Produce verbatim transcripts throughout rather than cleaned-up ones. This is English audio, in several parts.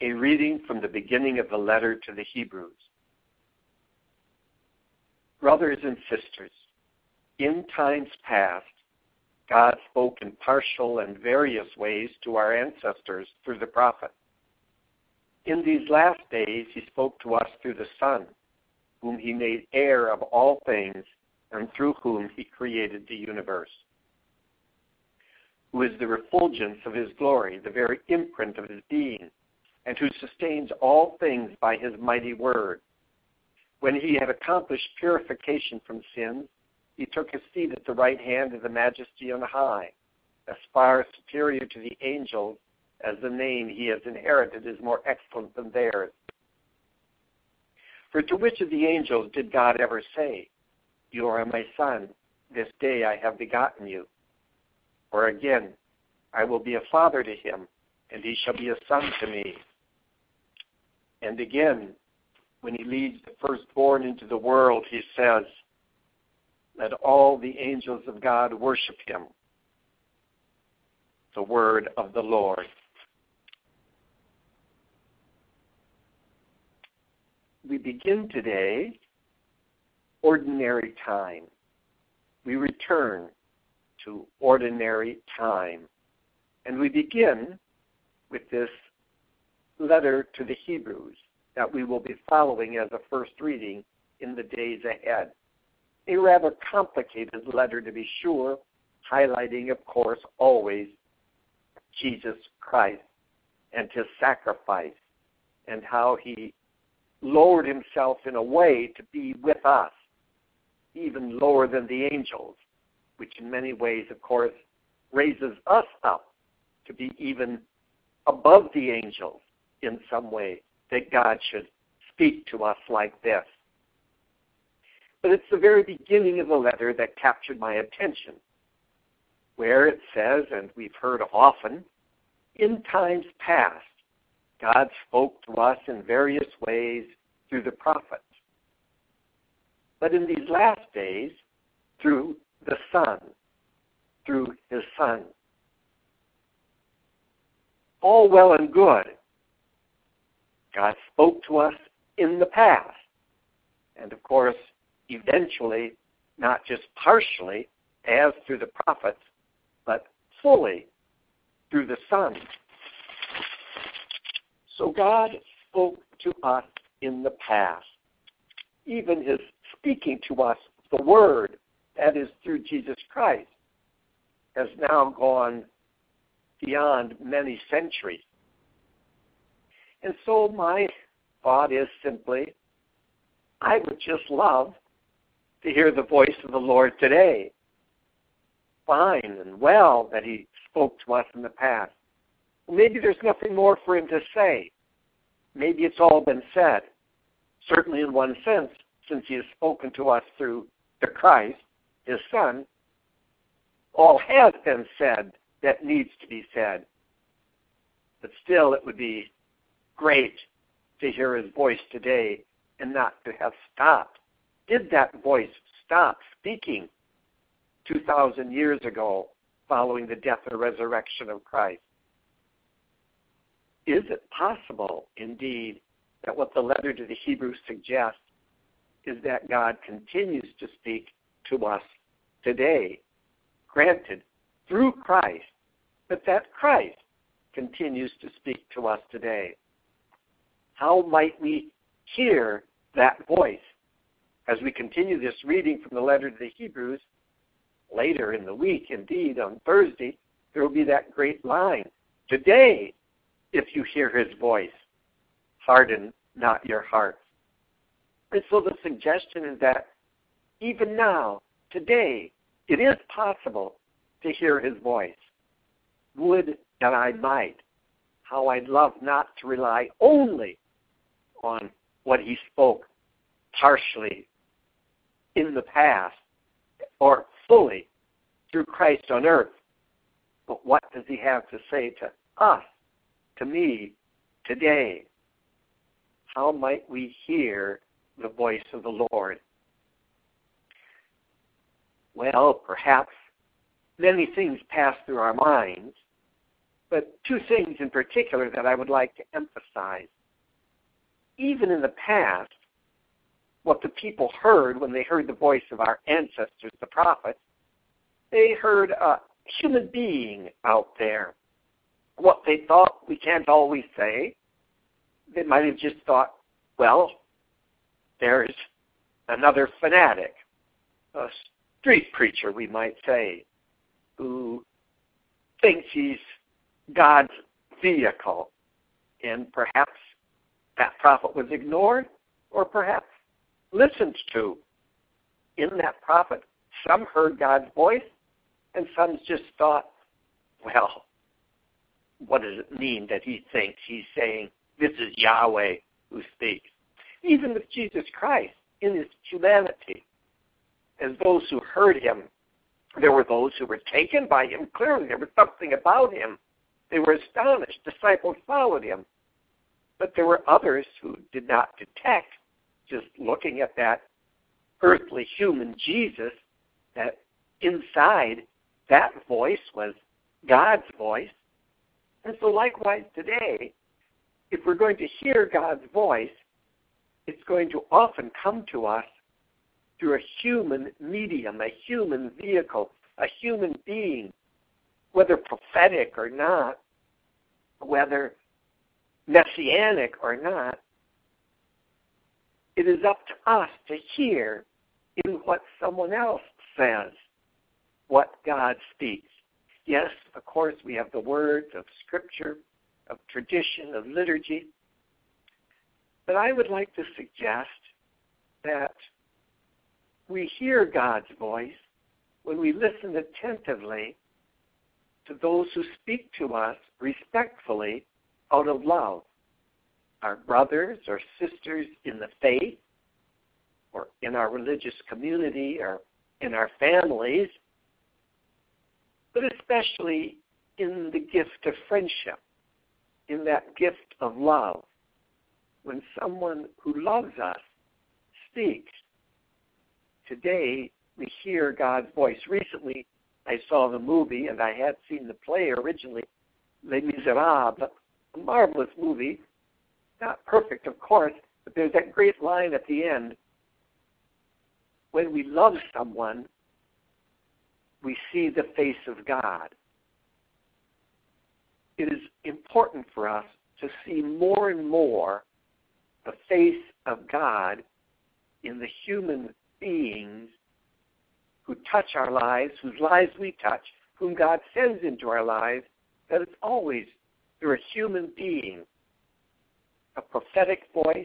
A reading from the beginning of the letter to the Hebrews. Brothers and sisters, in times past, God spoke in partial and various ways to our ancestors through the prophets. In these last days, he spoke to us through the Son, whom he made heir of all things, and through whom he created the universe, who is the refulgence of his glory, the very imprint of his being, and who sustains all things by his mighty word. When he had accomplished purification from sins, he took his seat at the right hand of the Majesty on high, as far superior to the angels as the name he has inherited is more excellent than theirs. For to which of the angels did God ever say, "You are my son, this day I have begotten you"? Or again, "I will be a father to him, and he shall be a son to me"? And again, when he leads the firstborn into the world, he says, "Let all the angels of God worship him." The word of the Lord. We begin today ordinary time. We return to ordinary time. And we begin with this letter to the Hebrews that we will be following as a first reading in the days ahead. A rather complicated letter, to be sure, highlighting, of course, always Jesus Christ and his sacrifice and how he lowered himself in a way to be with us, even lower than the angels, which in many ways, of course, raises us up to be even above the angels in some way, that God should speak to us like this. But it's the very beginning of the letter that captured my attention, where it says, and we've heard often, in times past, God spoke to us in various ways through the prophets. But in these last days, through the Son, through his Son. All well and good. God spoke to us in the past. And of course, eventually, not just partially, as through the prophets, but fully through the Son. So God spoke to us in the past. Even his speaking to us, the Word, that is through Jesus Christ, has now gone beyond many centuries. And so my thought is simply, I would just love to hear the voice of the Lord today. Fine and well that he spoke to us in the past. Well, maybe there's nothing more for him to say. Maybe it's all been said. Certainly in one sense, since he has spoken to us through the Christ, his Son, all has been said that needs to be said. But still, it would be great to hear his voice today and not to have stopped. Did that voice stop speaking two thousand years ago following the death and resurrection of Christ? Is it possible, indeed, that what the letter to the Hebrews suggests is that God continues to speak to us today, granted, through Christ, but that Christ continues to speak to us today? How might we hear that voice? As we continue this reading from the letter to the Hebrews, later in the week, indeed, on Thursday, there will be that great line, "Today, if you hear his voice, harden not your hearts." And so the suggestion is that even now, today, it is possible to hear his voice. Would that I might. How I'd love not to rely only on what he spoke partially in the past or fully through Christ on earth. But what does he have to say to us, to me, today? How might we hear the voice of the Lord? Well, perhaps many things pass through our minds, But two things in particular that I would like to emphasize. Even in the past, what the people heard when they heard the voice of our ancestors, the prophets, they heard a human being out there. What they thought, we can't always say. They might have just thought, well, there's another fanatic, a street preacher, we might say, who thinks he's God's vehicle. And perhaps that prophet was ignored or perhaps listened to. In that prophet, some heard God's voice and some just thought, well, what does it mean that he thinks he's saying, this is Yahweh who speaks? Even with Jesus Christ in his humanity, as those who heard him, there were those who were taken by him. Clearly, there was something about him. They were astonished. Disciples followed him. But there were others who did not detect, just looking at that earthly human Jesus, that inside that voice was God's voice. And so likewise today, if we're going to hear God's voice, it's going to often come to us through a human medium, a human vehicle, a human being, whether prophetic or not, whether messianic or not. It is up to us to hear in what someone else says, what God speaks. Yes, of course, we have the words of Scripture, of tradition, of liturgy. But I would like to suggest that we hear God's voice when we listen attentively to those who speak to us respectfully out of love. Our brothers or sisters in the faith, or in our religious community, or in our families, but especially in the gift of friendship, in that gift of love. When someone who loves us speaks, today we hear God's voice. Recently, I saw the movie, and I had seen the play originally, Les Miserables, a marvelous movie. Not perfect, of course, but there's that great line at the end. When we love someone, we see the face of God. It is important for us to see more and more the face of God in the human beings who touch our lives, whose lives we touch, whom God sends into our lives, that it's always through a human being, a prophetic voice,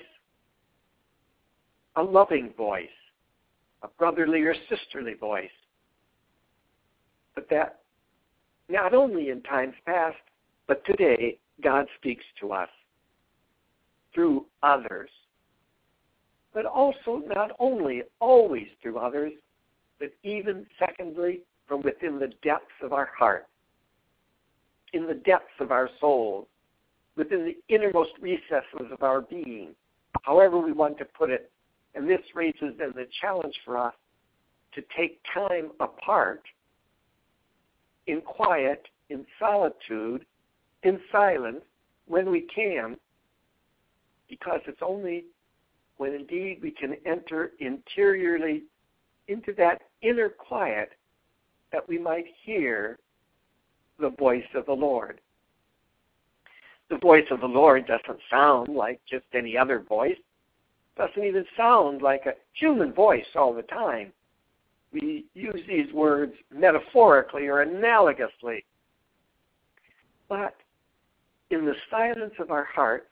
a loving voice, a brotherly or sisterly voice. But that not only in times past, but today, God speaks to us through others. But also not only always through others, but even secondly, from within the depths of our heart, in the depths of our souls, within the innermost recesses of our being, however we want to put it. And this raises then the challenge for us to take time apart, in quiet, in solitude, in silence, when we can, because it's only when indeed we can enter interiorly into that inner quiet that we might hear the voice of the Lord. The voice of the Lord doesn't sound like just any other voice. It doesn't even sound like a human voice all the time. We use these words metaphorically or analogously. But in the silence of our heart,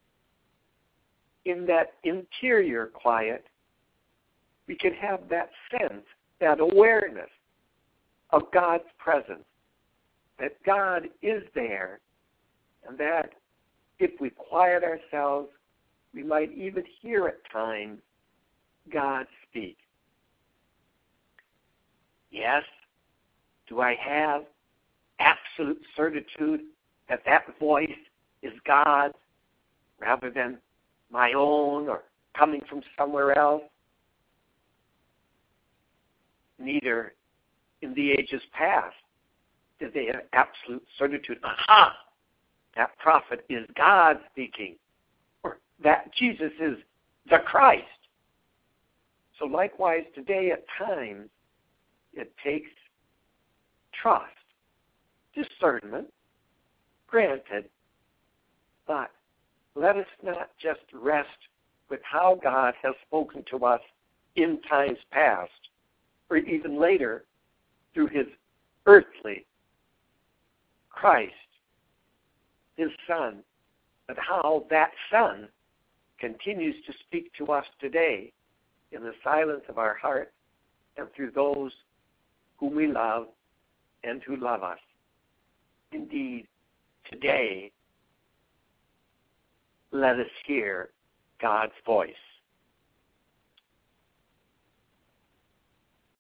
in that interior quiet, we can have that sense, that awareness of God's presence, that God is there, and that if we quiet ourselves, we might even hear at times God speak. Yes, do I have absolute certitude that that voice is God's rather than my own or coming from somewhere else? Neither in the ages past did they have absolute certitude. Aha! that prophet is God speaking, or that Jesus is the Christ. So likewise today at times it takes trust, discernment, granted, but let us not just rest with how God has spoken to us in times past, or even later through his earthly Christ, his Son, but how that Son continues to speak to us today in the silence of our heart and through those whom we love and who love us. Indeed, today, let us hear God's voice.